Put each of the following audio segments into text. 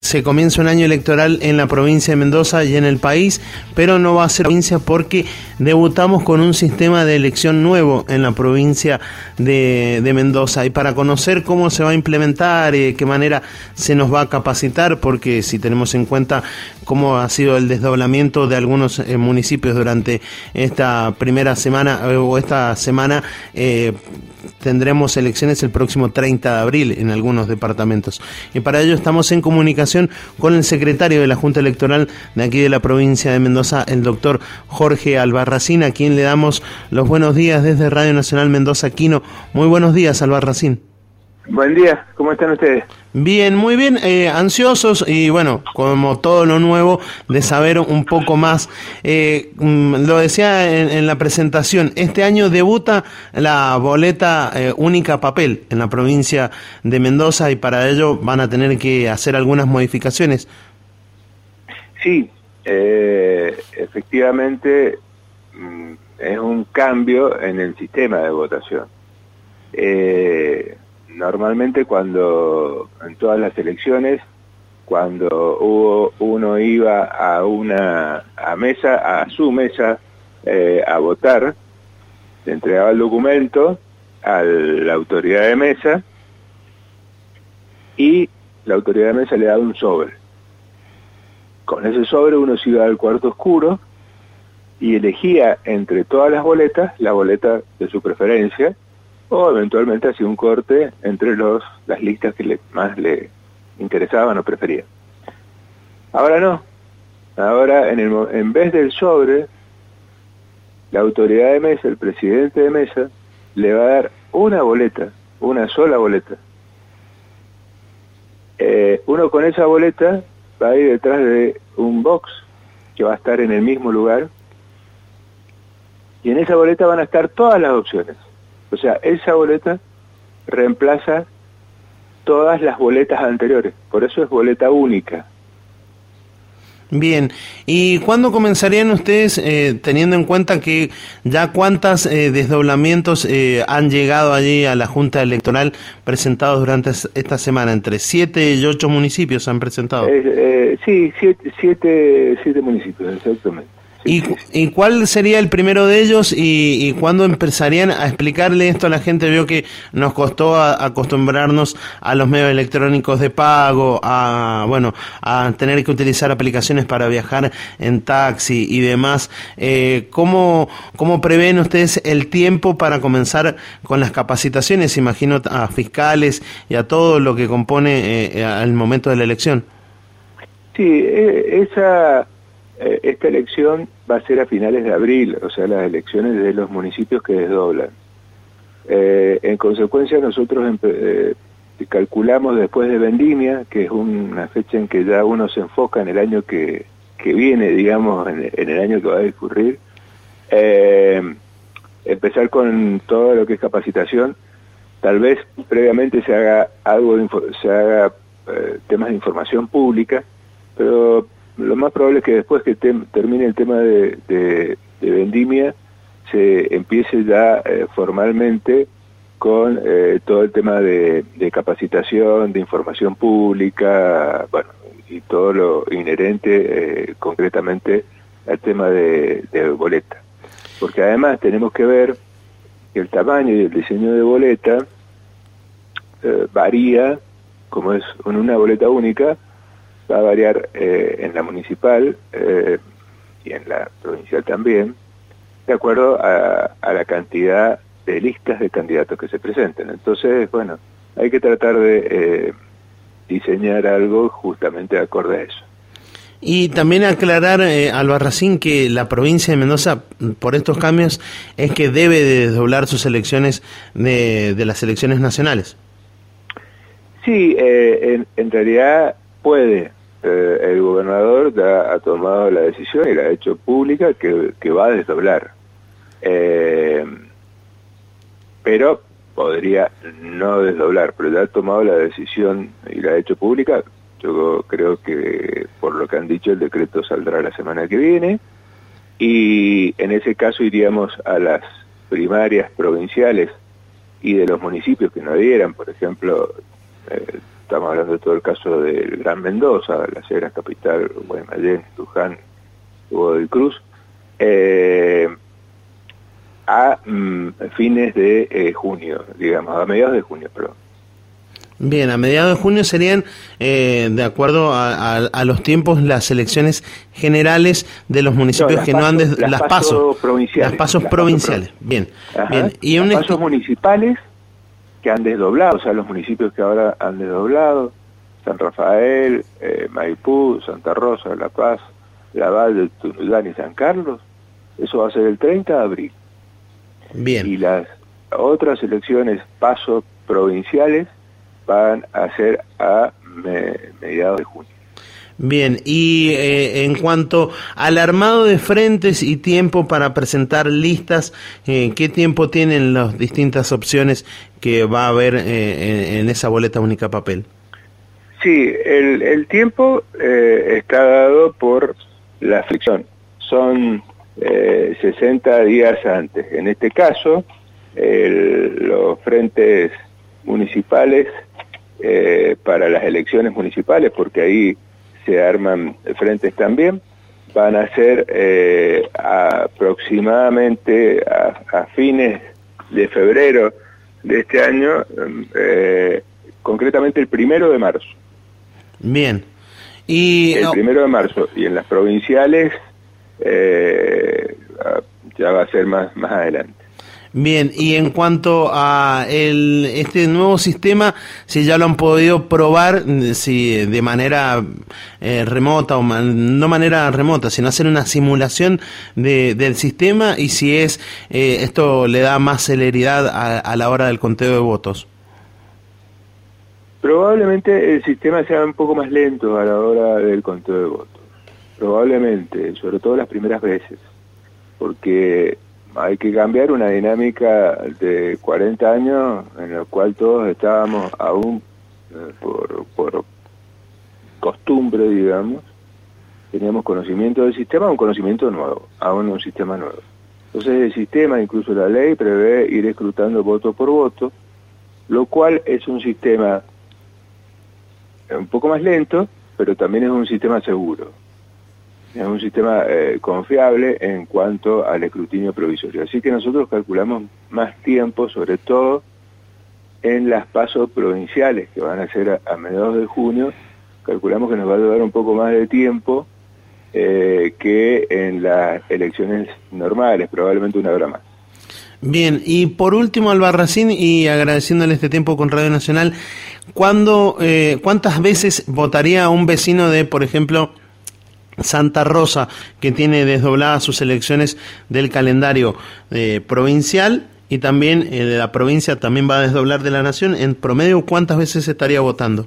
Se comienza un año electoral en la provincia de Mendoza y en el país, pero no va a ser provincia porque debutamos con un sistema de elección nuevo en la provincia de Mendoza. Y para conocer cómo se va a implementar y de qué manera se nos va a capacitar, porque si tenemos en cuenta cómo ha sido el desdoblamiento de algunos municipios durante esta primera semana o esta semana, tendremos elecciones el próximo 30 de abril en algunos departamentos. Y para ello estamos en comunicación con el secretario de la Junta Electoral de aquí de la provincia de Mendoza, el doctor Jorge Albarracín, a quien le damos los buenos días desde Radio Nacional Mendoza Quino. Muy buenos días, Albarracín. Buen día, ¿cómo están ustedes? Bien, muy bien, ansiosos y bueno, como todo lo nuevo, de saber un poco más. Lo decía en la presentación, este año debuta la boleta única papel en la provincia de Mendoza y para ello van a tener que hacer algunas modificaciones. Sí, efectivamente es un cambio en el sistema de votación. Normalmente en todas las elecciones, cuando uno iba a su mesa a votar, se entregaba el documento a la autoridad de mesa y la autoridad de mesa le daba un sobre. Con ese sobre uno se iba al cuarto oscuro y elegía entre todas las boletas la boleta de su preferencia, o eventualmente hacía un corte entre las listas que más le interesaban o prefería. Ahora no. Ahora, en vez del sobre, la autoridad de mesa, el presidente de mesa, le va a dar una boleta, una sola boleta. Uno con esa boleta va a ir detrás de un box que va a estar en el mismo lugar, y en esa boleta van a estar todas las opciones. O sea, esa boleta reemplaza todas las boletas anteriores, por eso es boleta única. Bien, ¿y cuándo comenzarían ustedes, teniendo en cuenta que ya cuántos desdoblamientos han llegado allí a la Junta Electoral presentados durante esta semana? Entre 7 y 8 municipios han presentado. Sí, siete municipios, exactamente. ¿Y cuál sería el primero de ellos y cuándo empezarían a explicarle esto a la gente? Veo que nos costó acostumbrarnos a los medios electrónicos de pago, a tener que utilizar aplicaciones para viajar en taxi y demás. ¿Cómo prevén ustedes el tiempo para comenzar con las capacitaciones? Imagino a fiscales y a todo lo que compone al momento de la elección. Sí, esta elección va a ser a finales de abril, o sea, las elecciones de los municipios que desdoblan. En consecuencia, nosotros calculamos después de Vendimia, que es una fecha en que ya uno se enfoca en el año que viene, digamos, en el año que va a discurrir, empezar con todo lo que es capacitación. Tal vez previamente se haga temas de información pública, pero lo más probable es que después que termine el tema de Vendimia, se empiece ya formalmente con todo el tema de capacitación, de información pública, y todo lo inherente concretamente al tema de boleta. Porque además tenemos que ver que el tamaño y el diseño de boleta varía, como es en una boleta única, va a variar en la municipal y en la provincial también, de acuerdo a la cantidad de listas de candidatos que se presenten. Entonces, hay que tratar de diseñar algo justamente acorde a eso. Y también aclarar, Albarracín, que la provincia de Mendoza, por estos cambios, es que debe de desdoblar sus elecciones de las elecciones nacionales. Sí, en realidad puede. El gobernador ya ha tomado la decisión y la ha hecho pública que va a desdoblar. Pero podría no desdoblar, pero ya ha tomado la decisión y la ha hecho pública. Yo creo que por lo que han dicho el decreto saldrá la semana que viene y en ese caso iríamos a las primarias provinciales y de los municipios que no adhieran, por ejemplo, estamos hablando de todo el caso del Gran Mendoza, Las Heras, Capital, Guaymallén, Luján, Godoy Cruz, a fines de junio, digamos, a mediados de junio, perdón. Bien, a mediados de junio serían, de acuerdo a los tiempos, las elecciones generales de los municipios que no han... Las pasos provinciales. Las pasos provinciales, bien. Ajá. Bien. Y las pasos municipales que han desdoblado, o sea, los municipios que ahora han desdoblado, San Rafael, Maipú, Santa Rosa, La Paz, Lavalle, Tunuyán y San Carlos, eso va a ser el 30 de abril. Bien. Y las otras elecciones pasos provinciales van a ser a mediados de junio. Bien, y en cuanto al armado de frentes y tiempo para presentar listas, ¿qué tiempo tienen las distintas opciones que va a haber en esa boleta única papel? Sí, el tiempo está dado por la fricción. Son 60 días antes. En este caso, los frentes municipales para las elecciones municipales, porque ahí se arman frentes también, van a ser aproximadamente a fines de febrero de este año, concretamente el 1 de marzo. Bien. Y el 1 de marzo, y en las provinciales ya va a ser más adelante. Bien, y en cuanto a este nuevo sistema, si ya lo han podido probar, si de manera remota, o no manera remota, sino hacer una simulación del sistema, y si esto le da más celeridad a la hora del conteo de votos. Probablemente el sistema sea un poco más lento a la hora del conteo de votos. Probablemente, sobre todo las primeras veces, porque hay que cambiar una dinámica de 40 años en la cual todos estábamos aún por costumbre, digamos, teníamos conocimiento del sistema, un conocimiento nuevo, aún un sistema nuevo. Entonces el sistema, incluso la ley, prevé ir escrutando voto por voto, lo cual es un sistema un poco más lento, pero también es un sistema seguro. Es un sistema confiable en cuanto al escrutinio provisorio. Así que nosotros calculamos más tiempo, sobre todo en las pasos provinciales, que van a ser a mediados de junio. Calculamos que nos va a llevar un poco más de tiempo que en las elecciones normales, probablemente una hora más. Bien, y por último, Albarracín, y agradeciéndole este tiempo con Radio Nacional, ¿cuántas veces votaría un vecino de, por ejemplo, Santa Rosa, que tiene desdobladas sus elecciones del calendario provincial, y también de la provincia también va a desdoblar de la nación? En promedio, ¿cuántas veces estaría votando?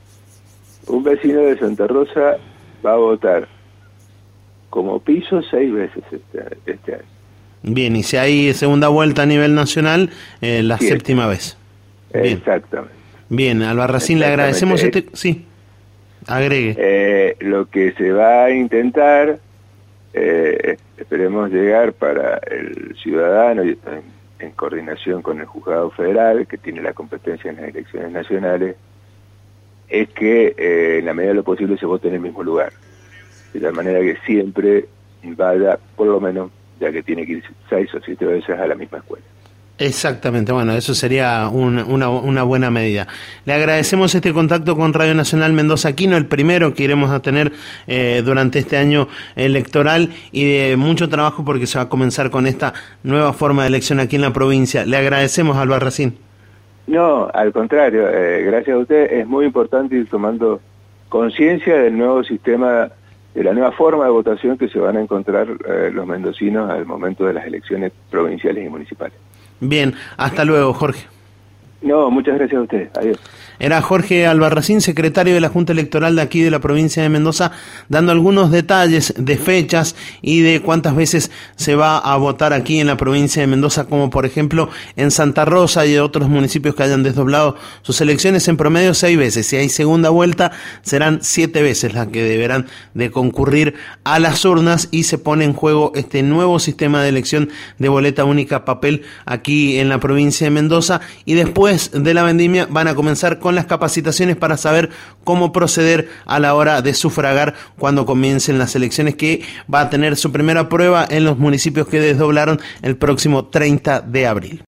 Un vecino de Santa Rosa va a votar como piso 6 veces este año. Bien, y si hay segunda vuelta a nivel nacional, la 7. séptima vez. Bien. Exactamente. Bien, Albarracín, le agradecemos Sí, agregue. Lo que se va a intentar, esperemos llegar para el ciudadano, en coordinación con el Juzgado Federal, que tiene la competencia en las elecciones nacionales, es que en la medida de lo posible se vote en el mismo lugar, de tal manera que siempre vaya, por lo menos, ya que tiene que ir 6 o 7 veces a la misma escuela. Exactamente, bueno, eso sería una buena medida. Le agradecemos este contacto con Radio Nacional Mendoza Aquino, el primero que iremos a tener durante este año electoral, y de mucho trabajo porque se va a comenzar con esta nueva forma de elección aquí en la provincia. Le agradecemos, Albarracín. No, al contrario, gracias a usted. Es muy importante ir tomando conciencia del nuevo sistema, de la nueva forma de votación que se van a encontrar los mendocinos al momento de las elecciones provinciales y municipales. Bien, hasta luego, Jorge. No, muchas gracias a usted. Adiós. Era Jorge Albarracín, secretario de la Junta Electoral de aquí de la provincia de Mendoza, dando algunos detalles de fechas y de cuántas veces se va a votar aquí en la provincia de Mendoza, como por ejemplo en Santa Rosa y otros municipios que hayan desdoblado sus elecciones, en promedio 6 veces. Si hay segunda vuelta, serán 7 veces las que deberán de concurrir a las urnas, y se pone en juego este nuevo sistema de elección de boleta única papel aquí en la provincia de Mendoza. Y después de la vendimia van a comenzar con las capacitaciones para saber cómo proceder a la hora de sufragar cuando comiencen las elecciones, que va a tener su primera prueba en los municipios que desdoblaron el próximo 30 de abril.